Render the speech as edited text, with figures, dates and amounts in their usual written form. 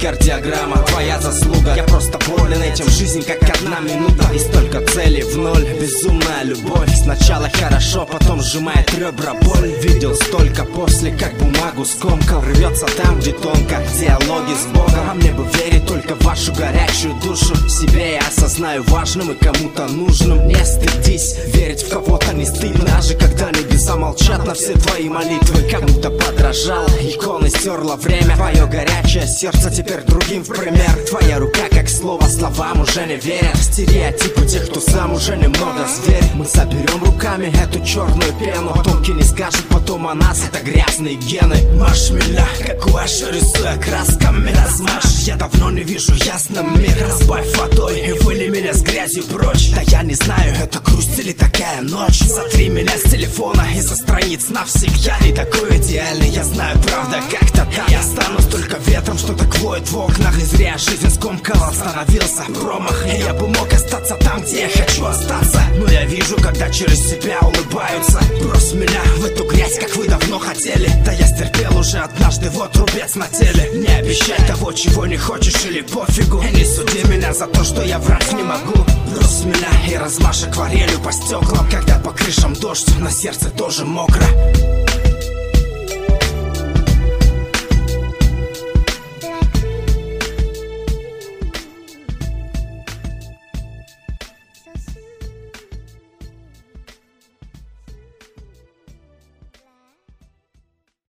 кардиограмма, твоя заслуга. Я просто болен этим, жизнь как одна минута. И столько целей в ноль, безумная любовь. Сначала хорошо, потом сжимает ребра боль. Видел столько после, как бумагу скомкал. Рвется там, где тонко, диалоги с Богом. А мне бы верить только в вашу горячую душу. Себе я осознаю важным и кому-то нужным. Не стыдись, верить в кого-то не стыдно. Даже когда небеса молчат на все твои молитвы. Кому-то подражал, иконы стерла время. Твое горячее сердце теперь другим в пример. Твоя рука как слово, словам уже не верят. Стереотипы тех, кто сам уже немного зверь. Мы соберем руками эту черную пену. Тонкий не скажет потом о нас, это грязные гены. Марш меня, как Уэш, рисуя красками. Размажь, я давно не вижу ясно мир. Разбавь водой и выли меня с грязью прочь. Да я не знаю, это грусть или такая ночь. Сотри меня с телефона и со страниц навсегда. Не такой идеальный, я знаю, правда, как-то так. Я останусь только ветром, что так воет в окнах. И зря жизнь скомкала, остановился промах. И я бы мог остаться там, где я хочу остаться. Но я вижу, когда через себя улыбаются. Брось меня в эту грязь, как вы давно хотели. Да я стерпел уже однажды, вот рубец на теле. Не обещай того, чего не хочешь, или пофигу. И не суди меня за то, что я врать не могу. Брось меня и размажь акварелью по стеклам. Когда по крышам дождь, на сердце тоже мокро.